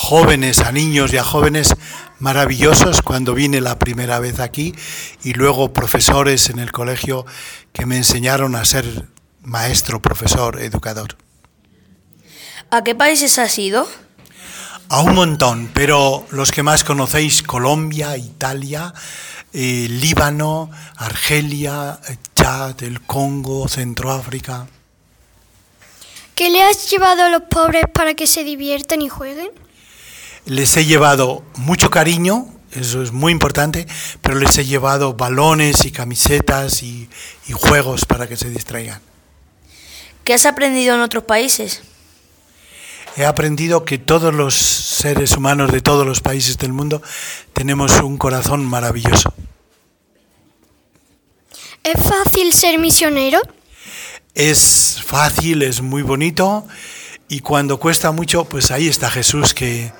jóvenes, a niños y a jóvenes maravillosos cuando vine la primera vez aquí, y luego profesores en el colegio que me enseñaron a ser maestro, profesor, educador. ¿A qué países has ido? A un montón, pero los que más conocéis: Colombia, Italia, Líbano, Argelia, Chad, el Congo, Centroáfrica. ¿Qué le has llevado a los pobres para que se diviertan y jueguen? Les he llevado mucho cariño, eso es muy importante, pero les he llevado balones y camisetas y juegos para que se distraigan. ¿Qué has aprendido en otros países? He aprendido que todos los seres humanos de todos los países del mundo tenemos un corazón maravilloso. ¿Es fácil ser misionero? Es fácil, es muy bonito, y cuando cuesta mucho, pues ahí está Jesús, que